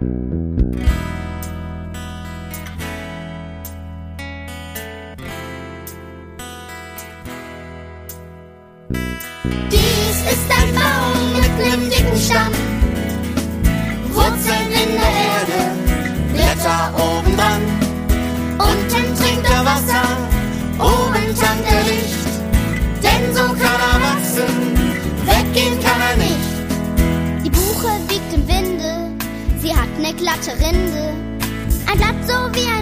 Dies ist ein Baum mit nem dicken Stamm, Wurzeln in der Erde, Blätter obendran. Unten trinkt er Wasser, oben tankt er Licht. Denn so kann er wachsen, weggehen kann er nicht. Die Buche wiegt im Winde, sie hat ne glatte Rinde. Ein Blatt so wie